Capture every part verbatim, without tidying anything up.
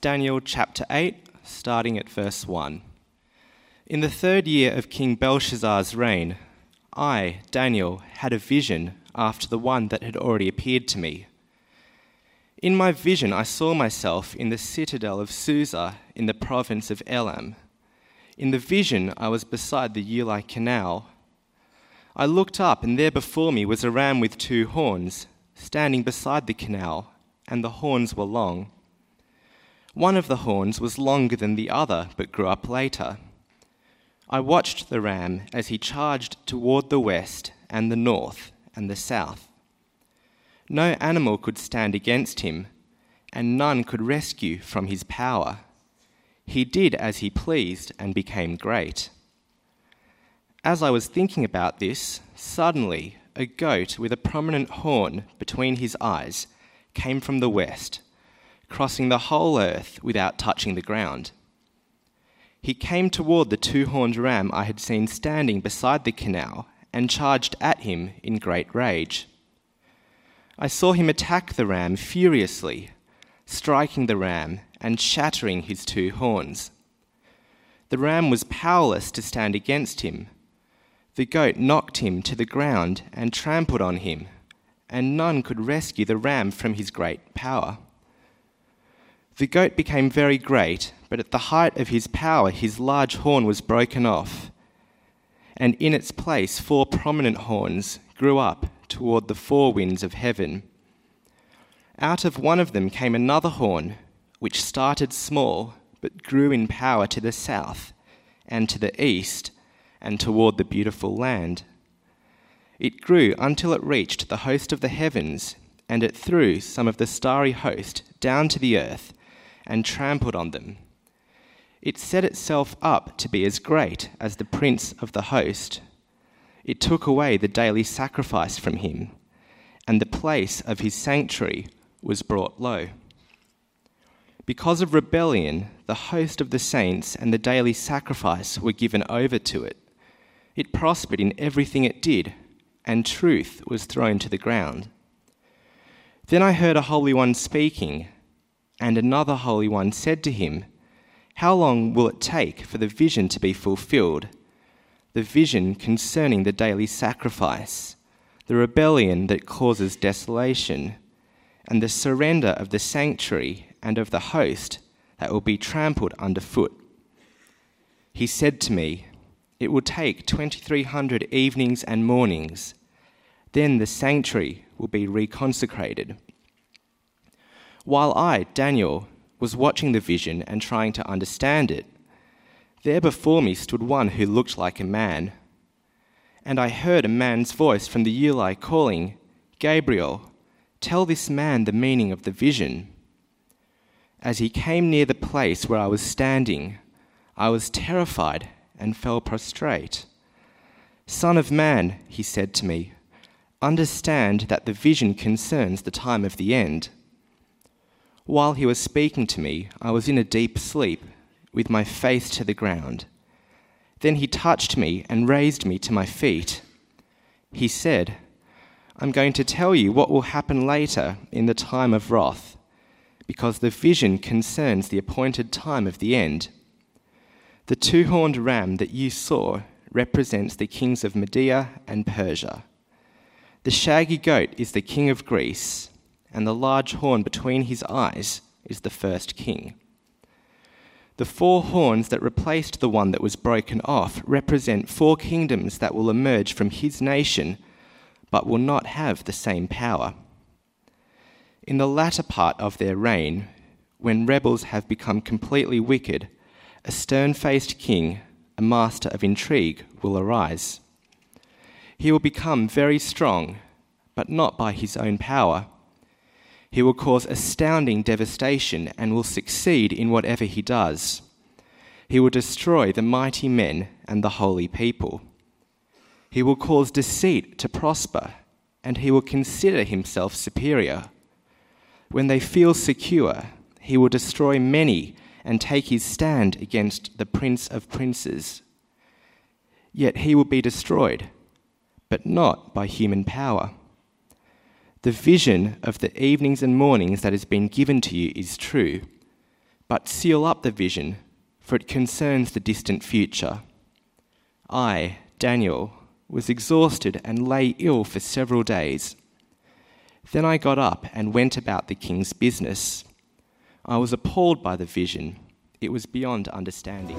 Daniel chapter eight, starting at verse one. In the third year of King Belshazzar's reign, I, Daniel, had a vision after the one that had already appeared to me. In my vision I saw myself in the citadel of Susa in the province of Elam. In the vision I was beside the Ulai Canal. I looked up, and there before me was a ram with two horns, standing beside the canal, and the horns were long. One of the horns was longer than the other, but grew up later. I watched the ram as he charged toward the west and the north and the south. No animal could stand against him, and none could rescue from his power. He did as he pleased and became great. As I was thinking about this, suddenly a goat with a prominent horn between his eyes came from the west, crossing the whole earth without touching the ground. He came toward the two-horned ram I had seen standing beside the canal and charged at him in great rage. I saw him attack the ram furiously, striking the ram and shattering his two horns. The ram was powerless to stand against him. The goat knocked him to the ground and trampled on him, and none could rescue the ram from his great power. The goat became very great, but at the height of his power his large horn was broken off, and in its place four prominent horns grew up toward the four winds of heaven. Out of one of them came another horn, which started small, but grew in power to the south and to the east and toward the beautiful land. It grew until it reached the host of the heavens, and it threw some of the starry host down to the earth and trampled on them. It set itself up to be as great as the prince of the host. It took away the daily sacrifice from him, and the place of his sanctuary was brought low. Because of rebellion, the host of the saints and the daily sacrifice were given over to it. It prospered in everything it did, and truth was thrown to the ground. Then I heard a Holy One speaking, and another Holy One said to him, "How long will it take for the vision to be fulfilled? The vision concerning the daily sacrifice, the rebellion that causes desolation, and the surrender of the sanctuary and of the host that will be trampled underfoot." He said to me, "It will take twenty-three hundred evenings and mornings. Then the sanctuary will be reconsecrated." While I, Daniel, was watching the vision and trying to understand it, there before me stood one who looked like a man. And I heard a man's voice from the Ulai calling, "Gabriel, tell this man the meaning of the vision." As he came near the place where I was standing, I was terrified and fell prostrate. "Son of man," he said to me, "understand that the vision concerns the time of the end." While he was speaking to me, I was in a deep sleep, with my face to the ground. Then he touched me and raised me to my feet. He said, "I'm going to tell you what will happen later in the time of wrath, because the vision concerns the appointed time of the end. The two-horned ram that you saw represents the kings of Media and Persia. The shaggy goat is the king of Greece, and the large horn between his eyes is the first king. The four horns that replaced the one that was broken off represent four kingdoms that will emerge from his nation, but will not have the same power. In the latter part of their reign, when rebels have become completely wicked, a stern-faced king, a master of intrigue, will arise. He will become very strong, but not by his own power. He will cause astounding devastation and will succeed in whatever he does. He will destroy the mighty men and the holy people. He will cause deceit to prosper, and he will consider himself superior. When they feel secure, he will destroy many and take his stand against the Prince of Princes. Yet he will be destroyed, but not by human power. The vision of the evenings and mornings that has been given to you is true. but seal up the vision, for it concerns the distant future. I, Daniel, was exhausted and lay ill for several days. Then I got up and went about the king's business. I was appalled by the vision. It was beyond understanding.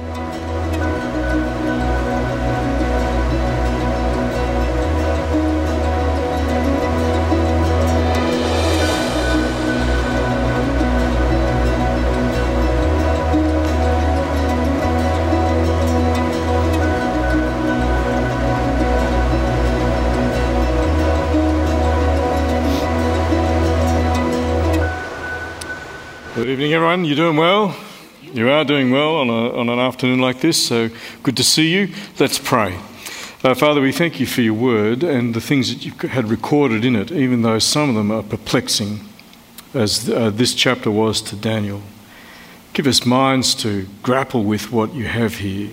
Good evening, everyone. You doing well? You are doing well on, a, on an afternoon like this, so good to see you. Let's pray. Uh, Father, we thank you for your word and the things that you had recorded in it, even though some of them are perplexing, as uh, this chapter was to Daniel. Give us minds to grapple with what you have here,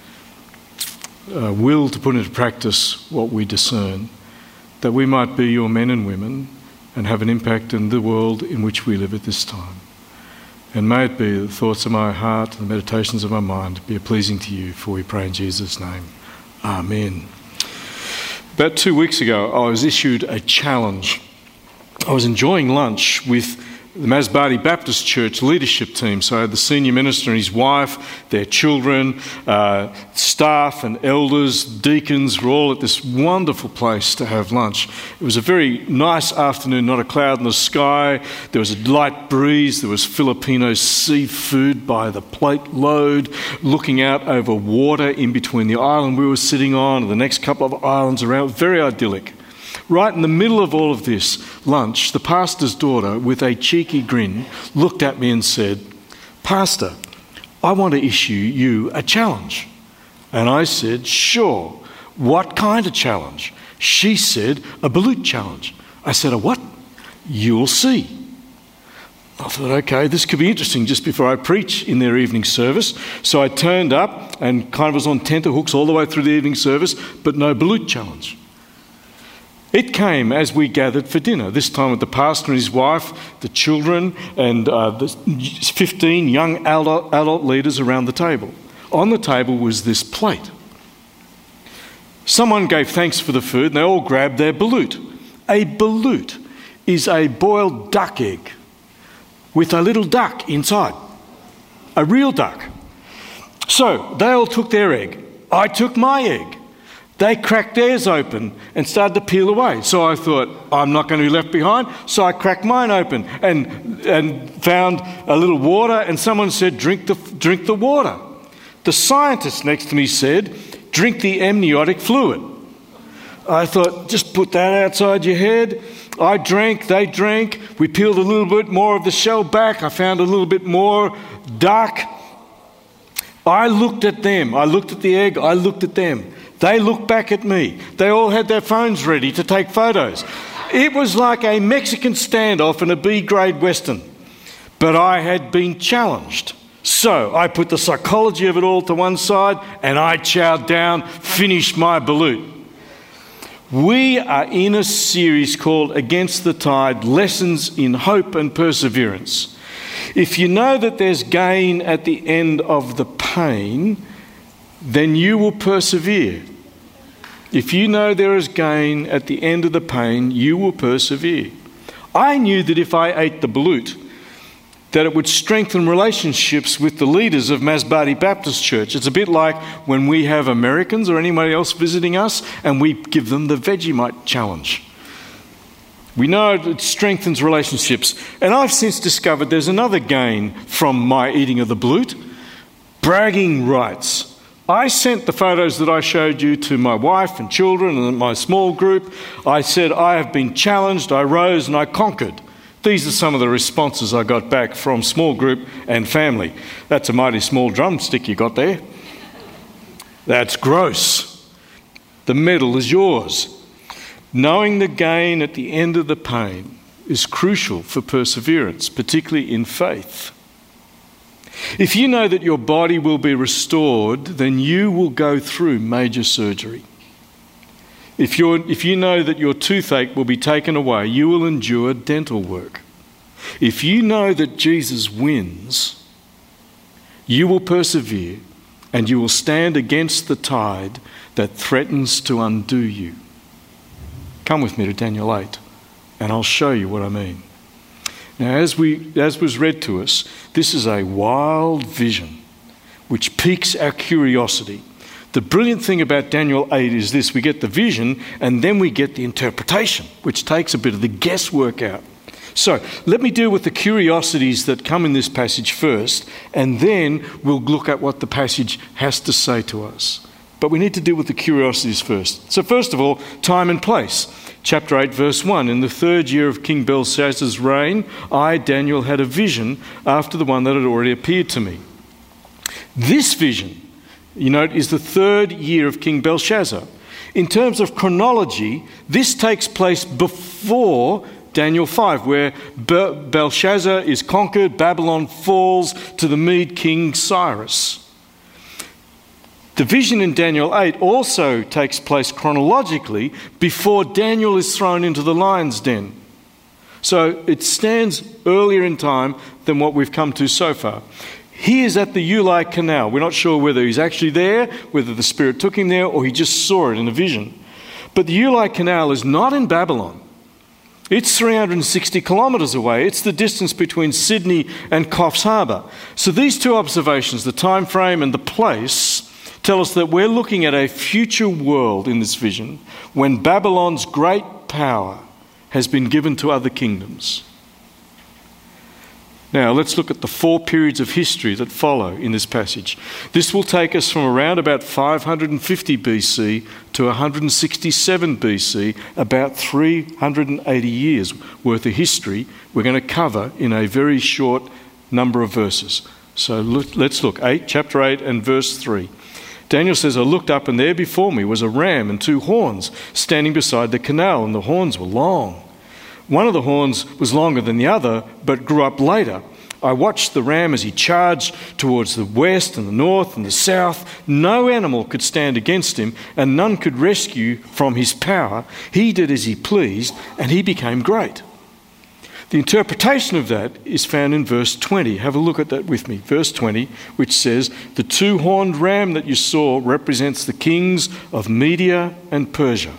uh, will to put into practice what we discern, that we might be your men and women and have an impact in the world in which we live at this time. And may it be the thoughts of my heart and the meditations of my mind be pleasing to you, for we pray in Jesus' name. Amen. About two weeks ago, I was issued a challenge. I was enjoying lunch with the Masbate Baptist Church leadership team. So I had the senior minister and his wife, their children, uh, staff and elders, deacons were all at this wonderful place to have lunch. It was a very nice afternoon, not a cloud in the sky. There was a light breeze. There was Filipino seafood by the plate load, looking out over water in between the island we were sitting on and the next couple of islands around. Very idyllic. Right in the middle of all of this lunch, the pastor's daughter, with a cheeky grin, looked at me and said, "Pastor, I want to issue you a challenge." And I said, "Sure. What kind of challenge?" She said, "A balut challenge." I said, "A what?" "You'll see." I thought, okay, this could be interesting just before I preach in their evening service. So I turned up and kind of was on tenterhooks all the way through the evening service, but no balut challenge. It came as we gathered for dinner, this time with the pastor and his wife, the children, and uh, the fifteen young adult, adult leaders around the table. On the table was this plate. Someone gave thanks for the food and they all grabbed their balut. A balut is a boiled duck egg with a little duck inside, a real duck. So they all took their egg. I took my egg. They cracked theirs open and started to peel away. So I thought, I'm not going to be left behind. So I cracked mine open and and found a little water, and someone said, drink the, drink the water. The scientist next to me said, drink the amniotic fluid. I thought, just put that outside your head. I drank, they drank. We peeled a little bit more of the shell back. I found a little bit more duck. I looked at them. I looked at the egg. I looked at them. They looked back at me. They all had their phones ready to take photos. It was like a Mexican standoff in a B-grade Western. But I had been challenged. So I put the psychology of it all to one side and I chowed down, finished my balut. We are in a series called Against the Tide, Lessons in Hope and Perseverance. If you know that there's gain at the end of the pain, then you will persevere. If you know there is gain at the end of the pain, you will persevere. I knew that if I ate the balut, that it would strengthen relationships with the leaders of Masbate Baptist Church. It's a bit like when we have Americans or anybody else visiting us and we give them the Vegemite challenge. We know it strengthens relationships. And I've since discovered there's another gain from my eating of the balut: bragging rights. I sent the photos that I showed you to my wife and children and my small group. I said, I have been challenged, I rose and I conquered. These are some of the responses I got back from small group and family. That's a mighty small drumstick you got there. That's gross. The medal is yours. Knowing the gain at the end of the pain is crucial for perseverance, particularly in faith. If you know that your body will be restored, then you will go through major surgery. If, you're, if you know that your toothache will be taken away, you will endure dental work. If you know that Jesus wins, You will persevere, and you will stand against the tide that threatens to undo you. Come with me to Daniel eight, and I'll show you what I mean. Now, as we as was read to us, this is a wild vision which piques our curiosity. The brilliant thing about Daniel eight is this: we get the vision and then we get the interpretation, which takes a bit of the guesswork out. So let me deal with the curiosities that come in this passage first, and then we'll look at what the passage has to say to us. But we need to deal with the curiosities first. So first of all, time and place. Chapter eight, verse one, in the third year of King Belshazzar's reign, I, Daniel, had a vision after the one that had already appeared to me. This vision, you note, is the third year of King Belshazzar. In terms of chronology, this takes place before Daniel five, where Belshazzar is conquered, Babylon falls to the Mede king Cyrus. The vision in Daniel eight also takes place chronologically before Daniel is thrown into the lion's den. So it stands earlier in time than what we've come to so far. He is at the Ulai Canal. We're not sure whether he's actually there, whether the Spirit took him there, or he just saw it in a vision. But the Ulai Canal is not in Babylon. It's three hundred sixty kilometres away. It's the distance between Sydney and Coffs Harbour. So these two observations, the time frame and the place, tell us that we're looking at a future world in this vision when Babylon's great power has been given to other kingdoms. Now, let's look at the four periods of history that follow in this passage. This will take us from around about five hundred fifty B C to one hundred sixty-seven B C, about three hundred eighty years worth of history we're going to cover in a very short number of verses. So look, let's look. eight, chapter eight and verse three. Daniel says, I looked up and there before me was a ram and two horns standing beside the canal, and the horns were long. One of the horns was longer than the other, but grew up later. I watched the ram as he charged towards the west and the north and the south. No animal could stand against him, and none could rescue from his power. He did as he pleased, and he became great. The interpretation of that is found in verse twenty. Have a look at that with me. Verse twenty, which says, the two-horned ram that you saw represents the kings of Media and Persia.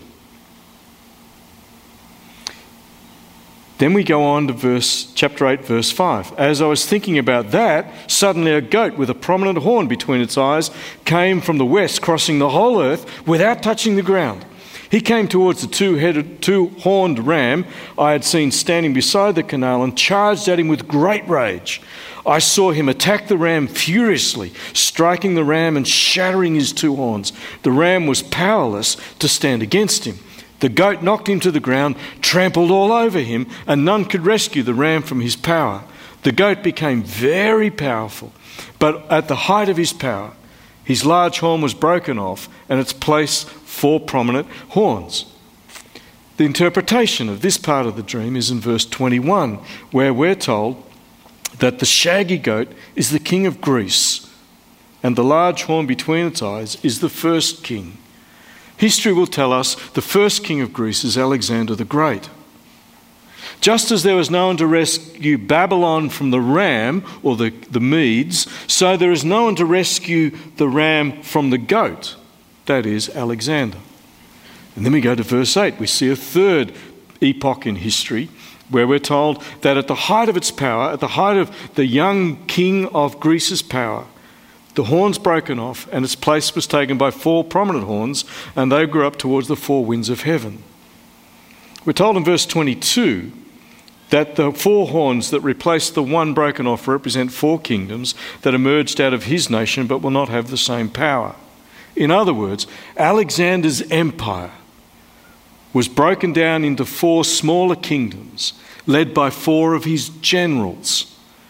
Then we go on to verse, chapter eight, verse five. As I was thinking about that, suddenly a goat with a prominent horn between its eyes came from the west, crossing the whole earth without touching the ground. He came towards the two-headed, two-horned ram I had seen standing beside the canal and charged at him with great rage. I saw him attack the ram furiously, striking the ram and shattering his two horns. The ram was powerless to stand against him. The goat knocked him to the ground, trampled all over him, and none could rescue the ram from his power. The goat became very powerful, but at the height of his power, his large horn was broken off, and its place four prominent horns. The interpretation of this part of the dream is in verse twenty-one, where we're told that the shaggy goat is the king of Greece, and the large horn between its eyes is the first king. History will tell us the first king of Greece is Alexander the Great. Just as there was no one to rescue Babylon from the ram, or the, the Medes, so there is no one to rescue the ram from the goat, that is Alexander. And then we go to verse eight. We see a third epoch in history where we're told that at the height of its power, at the height of the young king of Greece's power, the horns broken off, and its place was taken by four prominent horns, and they grew up towards the four winds of heaven. We're told in verse twenty-two that the four horns that replaced the one broken off represent four kingdoms that emerged out of his nation but will not have the same power. In other words, Alexander's empire was broken down into four smaller kingdoms led by four of his generals.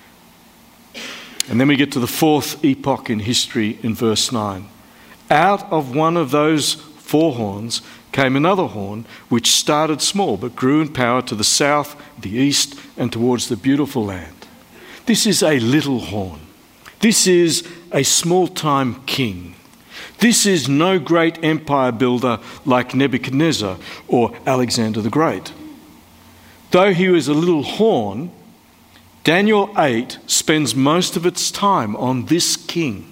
And then we get to the fourth epoch in history in verse nine. Out of one of those four horns came another horn, which started small but grew in power to the south, the east, and towards the beautiful land. This is a little horn. This is a small-time king. This is no great empire builder like Nebuchadnezzar or Alexander the Great. Though he was a little horn, Daniel eight spends most of its time on this king.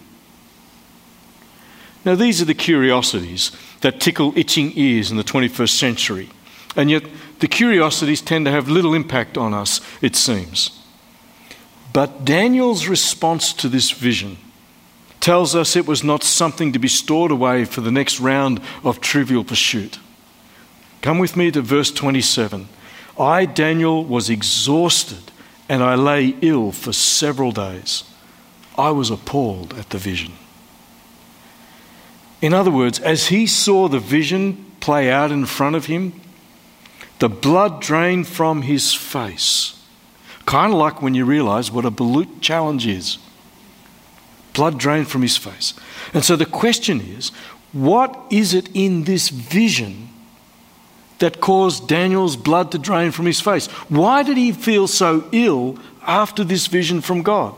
Now, these are the curiosities that tickle itching ears in the twenty-first century. And yet, the curiosities tend to have little impact on us, it seems. But Daniel's response to this vision tells us it was not something to be stored away for the next round of trivial pursuit. Come with me to verse twenty-seven. I, Daniel, was exhausted and I lay ill for several days. I was appalled at the vision. In other words, as he saw the vision play out in front of him, the blood drained from his face. Kind of like when you realise what a balut challenge is. Blood drained from his face. And so the question is, what is it in this vision that caused Daniel's blood to drain from his face? Why did he feel so ill after this vision from God?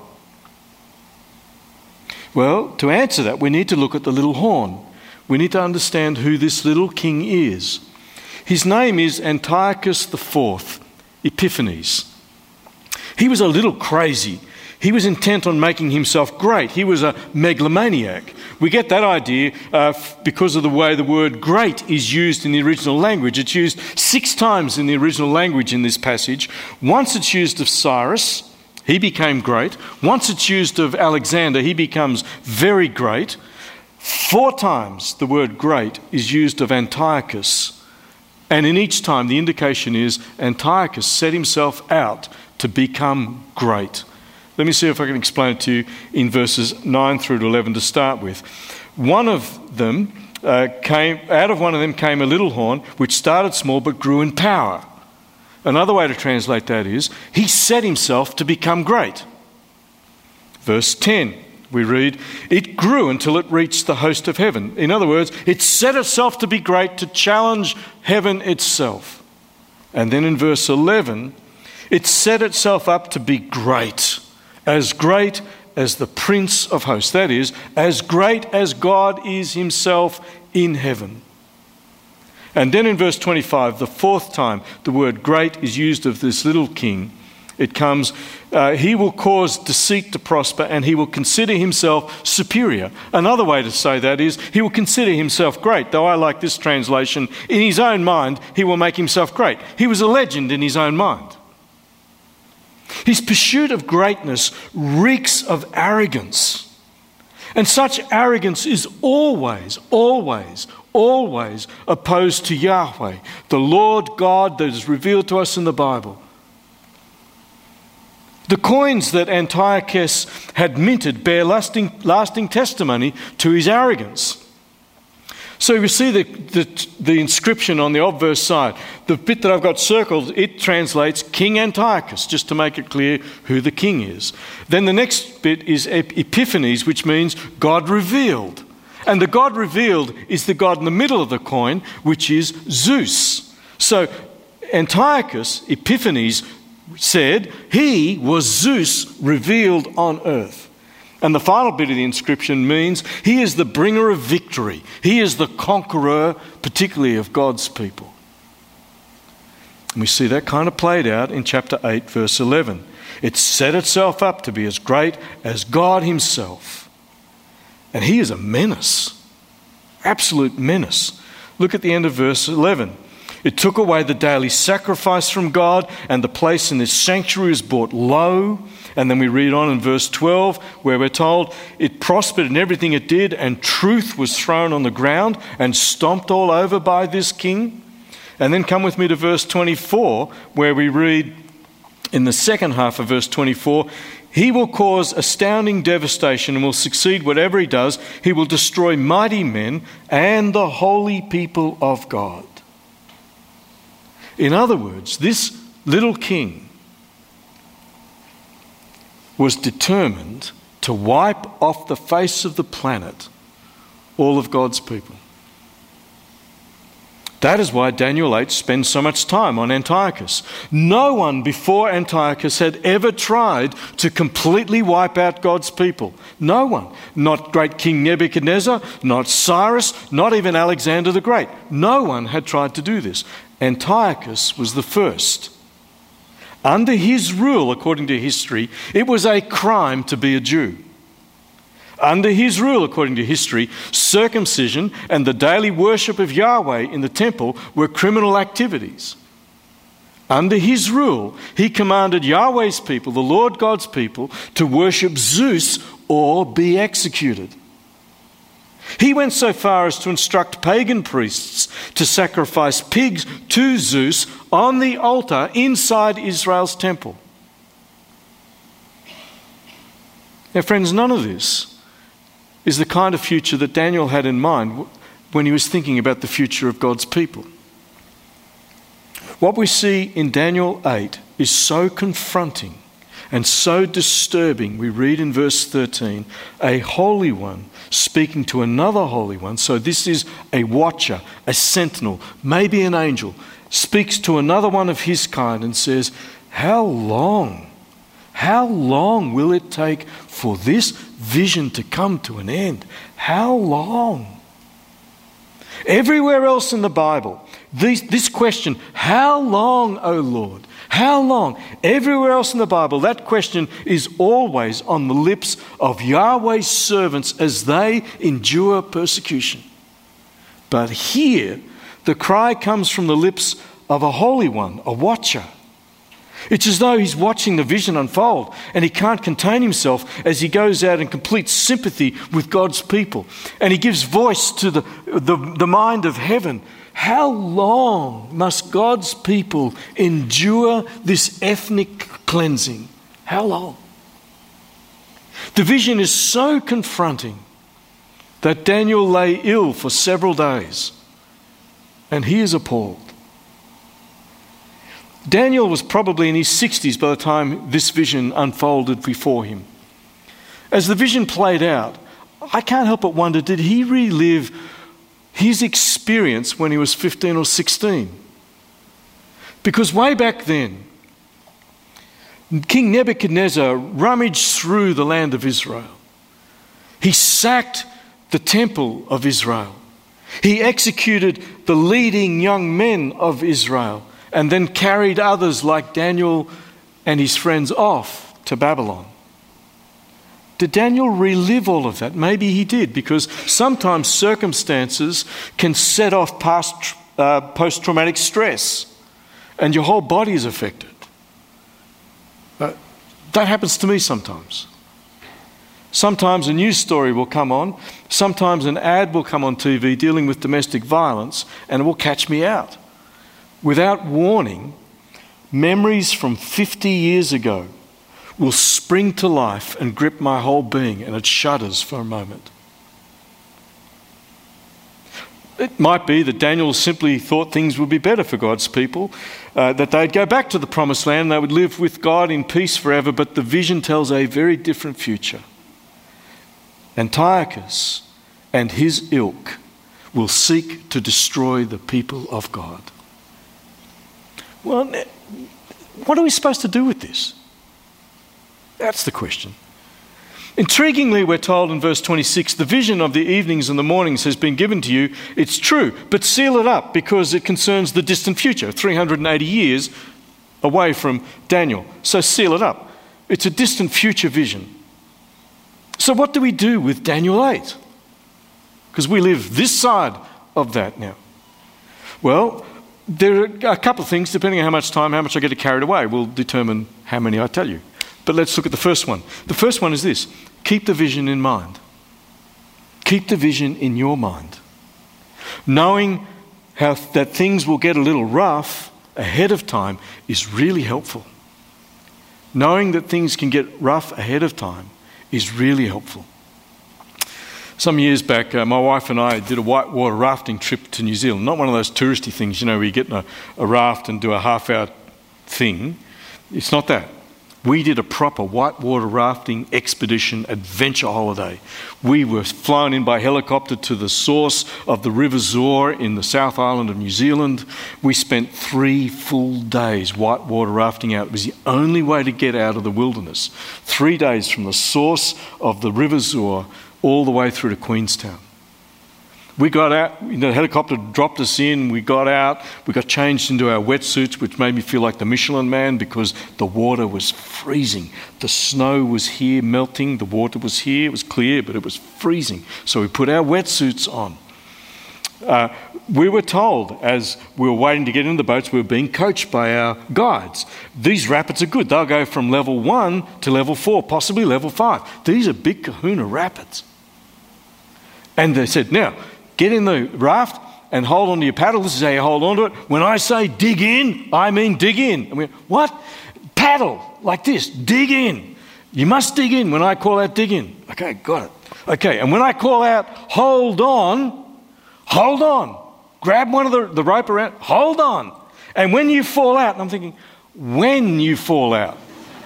Well, to answer that, we need to look at the little horn. We need to understand who this little king is. His name is Antiochus the Fourth, Epiphanes. He was a little crazy. He was intent on making himself great. He was a megalomaniac. We get that idea uh, f- because of the way the word great is used in the original language. It's used six times in the original language in this passage. Once it's used of Cyrus, he became great. Once it's used of Alexander, he becomes very great. Four times the word great is used of Antiochus. And in each time the indication is Antiochus set himself out to become great. Let me see if I can explain it to you in verses nine through to eleven to start with. One of them uh, came, out of one of them came a little horn, which started small but grew in power. Another way to translate that is, he set himself to become great. Verse ten, we read, it grew until it reached the host of heaven. In other words, it set itself to be great, to challenge heaven itself. And then in verse eleven, it set itself up to be great. As great as the Prince of Hosts. That is, as great as God is himself in heaven. And then in verse twenty-five, the fourth time the word great is used of this little king, it comes, uh, he will cause deceit to prosper and he will consider himself superior. Another way to say that is, he will consider himself great. Though I like this translation, in his own mind, he will make himself great. He was a legend in his own mind. His pursuit of greatness reeks of arrogance. And such arrogance is always, always, always opposed to Yahweh, the Lord God that is revealed to us in the Bible. The coins that Antiochus had minted bear lasting, lasting testimony to his arrogance. So you see the, the, the inscription on the obverse side. The bit that I've got circled, it translates King Antiochus, just to make it clear who the king is. Then the next bit is Epiphanes, which means God revealed. And the God revealed is the God in the middle of the coin, which is Zeus. So Antiochus, Epiphanes, said he was Zeus revealed on earth. And the final bit of the inscription means he is the bringer of victory. He is the conqueror, particularly of God's people. And we see that kind of played out in chapter eight, verse eleven. It set itself up to be as great as God himself. And he is a menace, absolute menace. Look at the end of verse eleven. It took away the daily sacrifice from God, and the place in this sanctuary was brought low. And then we read on in verse twelve, where we're told it prospered in everything it did, and truth was thrown on the ground and stomped all over by this king. And then come with me to verse twenty-four, where we read in the second half of verse twenty-four, he will cause astounding devastation and will succeed whatever he does. He will destroy mighty men and the holy people of God. In other words, this little king was determined to wipe off the face of the planet all of God's people. That is why Daniel eight spends so much time on Antiochus. No one before Antiochus had ever tried to completely wipe out God's people. No one. Not great King Nebuchadnezzar, not Cyrus, not even Alexander the Great. No one had tried to do this. Antiochus was the first. Under his rule, according to history, it was a crime to be a Jew. Under his rule, according to history, circumcision and the daily worship of Yahweh in the temple were criminal activities. Under his rule, he commanded Yahweh's people, the Lord God's people, to worship Zeus or be executed. He went so far as to instruct pagan priests to sacrifice pigs to Zeus on the altar inside Israel's temple. Now, friends, none of this is the kind of future that Daniel had in mind when he was thinking about the future of God's people. What we see in Daniel eight is so confronting and so disturbing. We read in verse thirteen, a holy one speaking to another holy one. So this is a watcher, a sentinel, maybe an angel, speaks to another one of his kind and says, how long, how long will it take for this vision to come to an end? How long? Everywhere else in the Bible, this, this question, how long, O Lord? How long? Everywhere else in the Bible, that question is always on the lips of Yahweh's servants as they endure persecution. But here, the cry comes from the lips of a holy one, a watcher. It's as though he's watching the vision unfold and he can't contain himself as he goes out in complete sympathy with God's people. And he gives voice to the, the, the mind of heaven. How long must God's people endure this ethnic cleansing? How long? The vision is so confronting that Daniel lay ill for several days, and he is appalled. Daniel was probably in his sixties by the time this vision unfolded before him. As the vision played out, I can't help but wonder, did he relive his experience when he was fifteen or sixteen? Because way back then, King Nebuchadnezzar rummaged through the land of Israel. He sacked the temple of Israel. He executed the leading young men of Israel and then carried others like Daniel and his friends off to Babylon. Did Daniel relive all of that? Maybe he did, because sometimes circumstances can set off past, uh, post-traumatic stress and your whole body is affected. Uh, that happens to me sometimes. Sometimes a news story will come on, sometimes an ad will come on T V dealing with domestic violence, and it will catch me out. Without warning, memories from fifty years ago will spring to life and grip my whole being, and it shudders for a moment. It might be that Daniel simply thought things would be better for God's people, uh, that they'd go back to the promised land, they would live with God in peace forever, but the vision tells a very different future. Antiochus and his ilk will seek to destroy the people of God. Well, what are we supposed to do with this? That's the question. Intriguingly, we're told in verse twenty-six, the vision of the evenings and the mornings has been given to you. It's true, but seal it up because it concerns the distant future, three hundred eighty years away from Daniel. So seal it up. It's a distant future vision. So what do we do with Daniel eight? Because we live this side of that now. Well, there are a couple of things, depending on how much time, how much I get carried away, will determine how many I tell you. But let's look at the first one. The first one is this: keep the vision in mind. Keep the vision in your mind. Knowing how that things will get a little rough ahead of time is really helpful. Knowing that things can get rough ahead of time is really helpful. Some years back, uh, my wife and I did a whitewater rafting trip to New Zealand. Not one of those touristy things, you know, where you get in a, a raft and do a half-hour thing. It's not that. We did a proper whitewater rafting expedition adventure holiday. We were flown in by helicopter to the source of the River Zor in the South Island of New Zealand. We spent three full days whitewater rafting out. It was the only way to get out of the wilderness. Three days from the source of the River Zor all the way through to Queenstown. We got out, you know, the helicopter dropped us in, we got out, we got changed into our wetsuits, which made me feel like the Michelin Man because the water was freezing. The snow was here melting, the water was here, it was clear, but it was freezing. So we put our wetsuits on. Uh, we were told, as we were waiting to get in the boats, we were being coached by our guides. These rapids are good. They'll go from level one to level four, possibly level five. These are big kahuna rapids. And they said, now, get in the raft and hold on to your paddle. This is how you hold on to it. When I say dig in, I mean dig in. And we went, what? Paddle like this, dig in. You must dig in when I call out dig in. Okay, got it. Okay, and when I call out hold on, hold on. Grab one of the, the rope around, hold on. And when you fall out, and I'm thinking, when you fall out.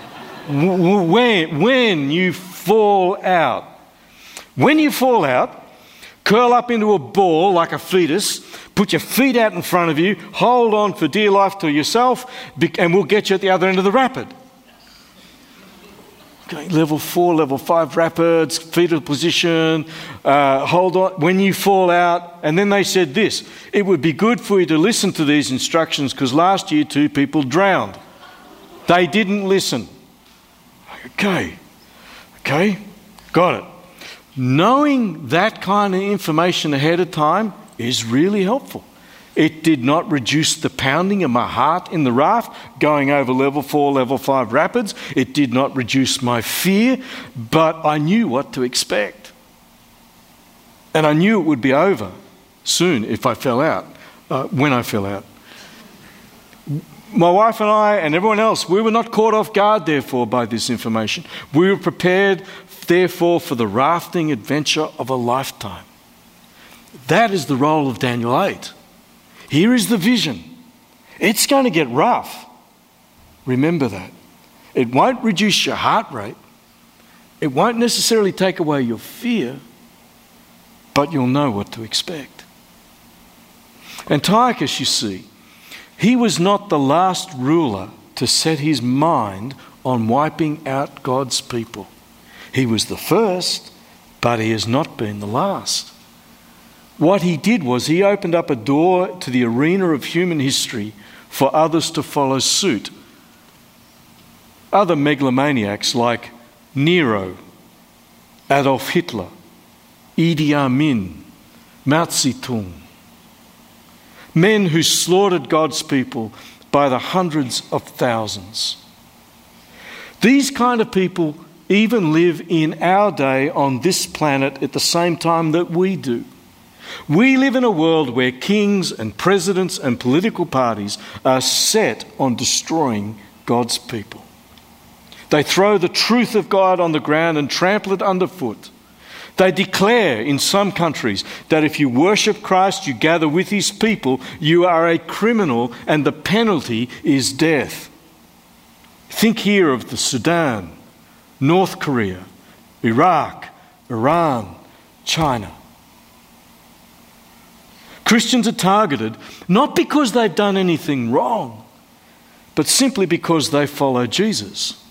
when, when you fall out. When you fall out, curl up into a ball like a fetus, put your feet out in front of you, hold on for dear life to yourself, and we'll get you at the other end of the rapid. Okay, level four, level five rapids, fetal position, uh, hold on. When you fall out, and then they said this, it would be good for you to listen to these instructions because last year two people drowned. They didn't listen. Okay, okay, got it. Knowing that kind of information ahead of time is really helpful. It did not reduce the pounding of my heart in the raft going over level four, level five rapids. It did not reduce my fear, but I knew what to expect. And I knew it would be over soon if I fell out, uh, when I fell out. My wife and I and everyone else, we were not caught off guard, therefore, by this information. We were prepared, therefore, for the rafting adventure of a lifetime. That is the role of Daniel eight. Here is the vision. It's going to get rough. Remember that. It won't reduce your heart rate. It won't necessarily take away your fear, but you'll know what to expect. Antiochus, you see, he was not the last ruler to set his mind on wiping out God's people. He was the first, but he has not been the last. What he did was he opened up a door to the arena of human history for others to follow suit. Other megalomaniacs like Nero, Adolf Hitler, Idi Amin, Mao Zedong. Men who slaughtered God's people by the hundreds of thousands. These kind of people even live in our day on this planet at the same time that we do. We live in a world where kings and presidents and political parties are set on destroying God's people. They throw the truth of God on the ground and trample it underfoot. They declare in some countries that if you worship Christ, you gather with his people, you are a criminal and the penalty is death. Think here of the Sudan, North Korea, Iraq, Iran, China. Christians are targeted not because they've done anything wrong, but simply because they follow Jesus.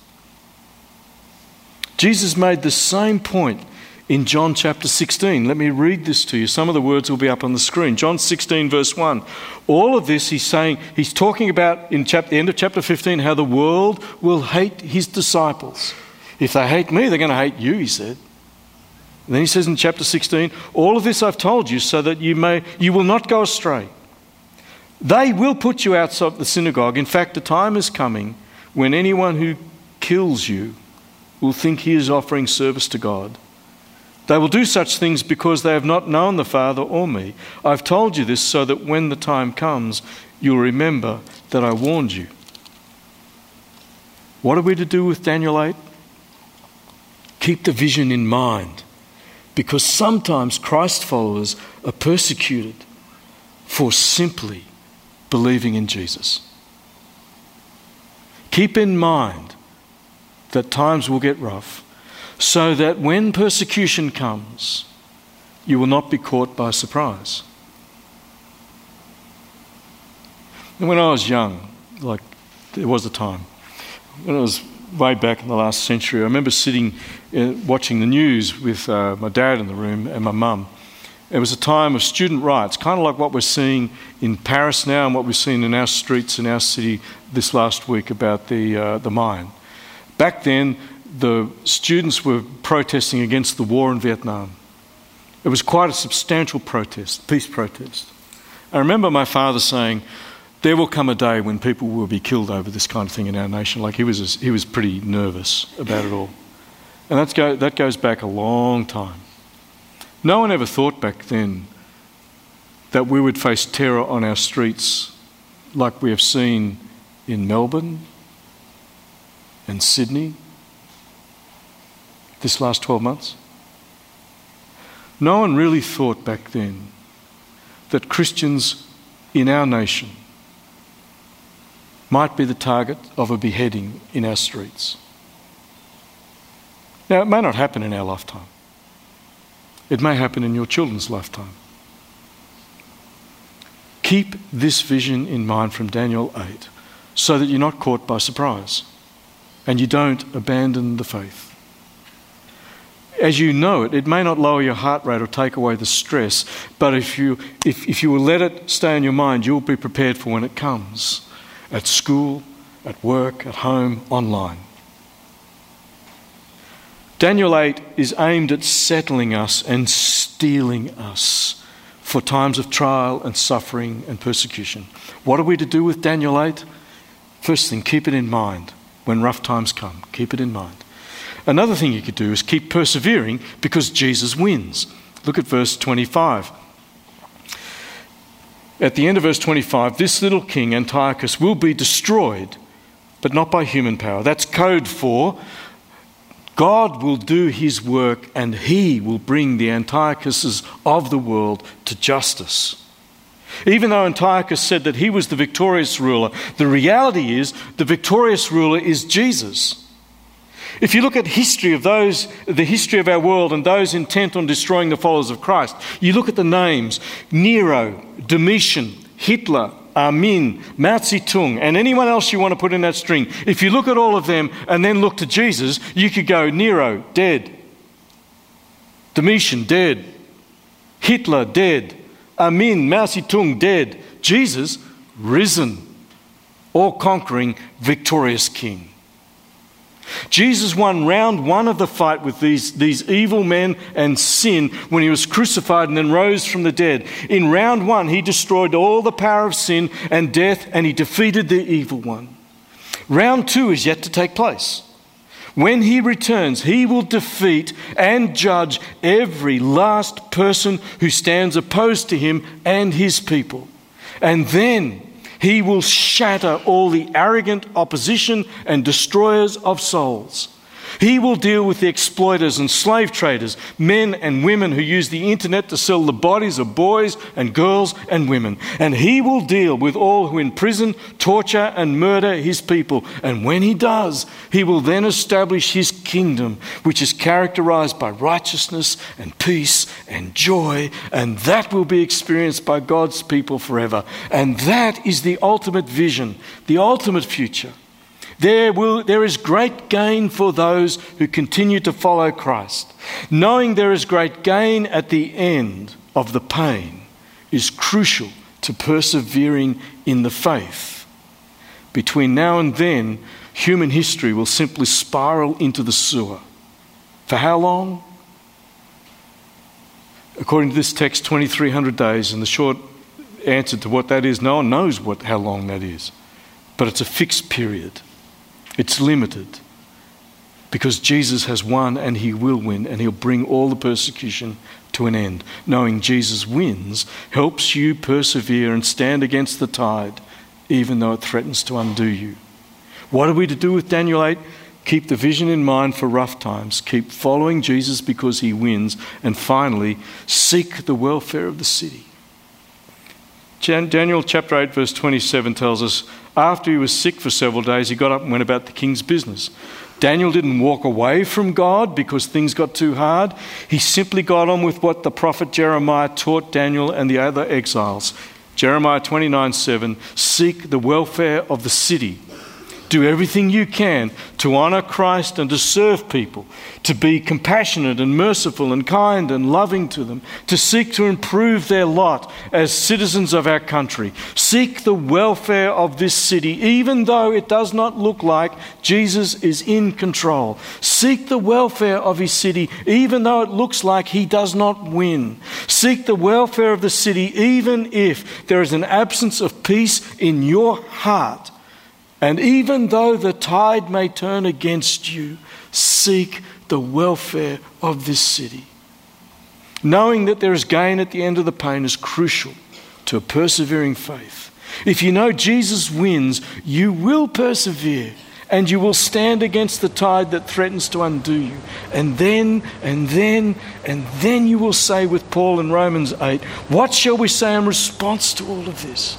Jesus made the same point in John chapter sixteen. Let me read this to you. Some of the words will be up on the screen. John sixteen verse one. All of this he's saying, he's talking about in chapter, the end of chapter fifteen, how the world will hate his disciples. If they hate me, they're going to hate you, he said. And then he says in chapter sixteen, all of this I've told you so that you may, you will not go astray. They will put you outside the synagogue. In fact, the time is coming when anyone who kills you will think he is offering service to God. They will do such things because they have not known the Father or me. I've told you this so that when the time comes, you'll remember that I warned you. What are we to do with Daniel eight? Keep the vision in mind, because sometimes Christ followers are persecuted for simply believing in Jesus. Keep in mind that times will get rough, so that when persecution comes, you will not be caught by surprise. And when I was young, like there was a time, when I was way back in the last century, I remember sitting uh, watching the news with uh, my dad in the room and my mum, It was a time of student riots, kind of like what we're seeing in Paris now and what we've seen in our streets in our city this last week about the, uh, the mine. Back then, the students were protesting against the war in Vietnam. It was quite a substantial protest, peace protest. I remember my father saying, there will come a day when people will be killed over this kind of thing in our nation. Like he was, he was pretty nervous about it all. And that's go, that goes back a long time. No one ever thought back then that we would face terror on our streets like we have seen in Melbourne and Sydney this last twelve months. No one really thought back then that Christians in our nation might be the target of a beheading in our streets. Now, it may not happen in our lifetime. It may happen in your children's lifetime. Keep this vision in mind from Daniel eight so that you're not caught by surprise and you don't abandon the faith. As you know it, it may not lower your heart rate or take away the stress, but if you, if, if you will let it stay in your mind, you'll be prepared for when it comes, at school, at work, at home, online. Daniel eight is aimed at settling us and steeling us for times of trial and suffering and persecution. What are we to do with Daniel eight? First thing, keep it in mind when rough times come. Keep it in mind. Another thing you could do is keep persevering because Jesus wins. Look at verse twenty-five. At the end of verse twenty-five, this little king, Antiochus, will be destroyed, but not by human power. That's code for God will do his work and he will bring the Antiochuses of the world to justice. Even though Antiochus said that he was the victorious ruler, the reality is the victorious ruler is Jesus. If you look at history of those, the history of our world and those intent on destroying the followers of Christ, you look at the names, Nero, Domitian, Hitler, Amin, Mao Zedong, and anyone else you want to put in that string. If you look at all of them and then look to Jesus, you could go Nero, dead. Domitian, dead. Hitler, dead. Amin, Mao Zedong, dead. Jesus, risen, all-conquering, victorious King. Jesus won round one of the fight with these, these evil men and sin when he was crucified and then rose from the dead. In round one, he destroyed all the power of sin and death and he defeated the evil one. Round two is yet to take place. When he returns, he will defeat and judge every last person who stands opposed to him and his people. And then he will shatter all the arrogant opposition and destroyers of souls. He will deal with the exploiters and slave traders, men and women who use the internet to sell the bodies of boys and girls and women. And he will deal with all who imprison, torture and murder his people. And when he does, he will then establish his kingdom, which is characterized by righteousness and peace and joy. And that will be experienced by God's people forever. And that is the ultimate vision, the ultimate future. There will, there is great gain for those who continue to follow Christ. Knowing there is great gain at the end of the pain is crucial to persevering in the faith. Between now and then, human history will simply spiral into the sewer. For how long? According to this text, twenty-three hundred days, and the short answer to what that is, no one knows what, how long that is. But it's a fixed period. It's limited because Jesus has won and he will win and he'll bring all the persecution to an end. Knowing Jesus wins helps you persevere and stand against the tide even though it threatens to undo you. What are we to do with Daniel eight? Keep the vision in mind for rough times. Keep following Jesus because he wins. And finally, seek the welfare of the city. Daniel chapter eight verse twenty-seven tells us, after he was sick for several days, he got up and went about the king's business. Daniel didn't walk away from God because things got too hard. He simply got on with what the prophet Jeremiah taught Daniel and the other exiles. Jeremiah twenty-nine seven, seek the welfare of the city. Do everything you can to honour Christ and to serve people, to be compassionate and merciful and kind and loving to them, to seek to improve their lot as citizens of our country. Seek the welfare of this city, even though it does not look like Jesus is in control. Seek the welfare of his city, even though it looks like he does not win. Seek the welfare of the city, even if there is an absence of peace in your heart. And even though the tide may turn against you, seek the welfare of this city. Knowing that there is gain at the end of the pain is crucial to a persevering faith. If you know Jesus wins, you will persevere and you will stand against the tide that threatens to undo you. And then, and then, and then you will say with Paul in Romans eight, what shall we say in response to all of this?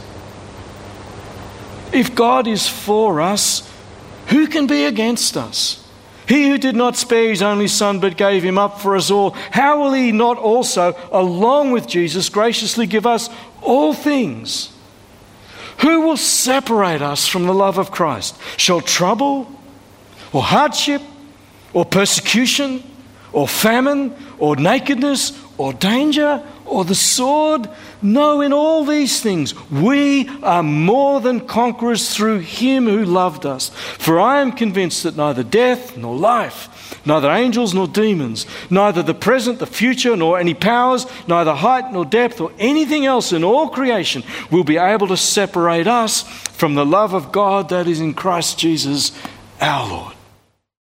If God is for us, who can be against us? He who did not spare his only Son but gave him up for us all, how will he not also, along with Jesus, graciously give us all things? Who will separate us from the love of Christ? Shall trouble, or hardship, or persecution, or famine, or nakedness, or danger, or the sword? No, in all these things we are more than conquerors through him who loved us. For I am convinced that neither death nor life, neither angels nor demons, neither the present, the future, nor any powers, neither height nor depth, or anything else in all creation will be able to separate us from the love of God that is in Christ Jesus our Lord.